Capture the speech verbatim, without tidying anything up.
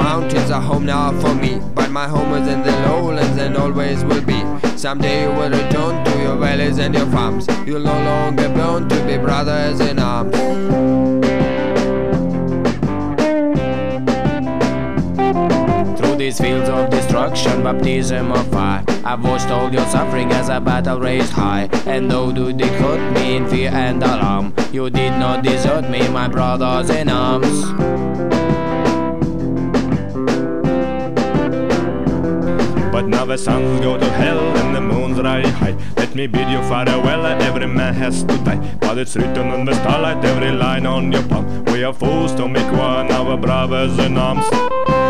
mountains are home now for me, but my home is in the lowlands and always will be. Someday you will return to your valleys and your farms. You'll no longer burn to be brothers in arms. Through these fields of destruction, baptism of fire, I've watched all your suffering as a battle raised high. And though you did hurt me in fear and alarm, you did not desert me, my brothers in arms. But now the suns go to hell and the moon's riding high. Let me bid you farewell, every man has to die. But it's written on the starlight, every line on your palm. We are forced to make one, our brothers in arms.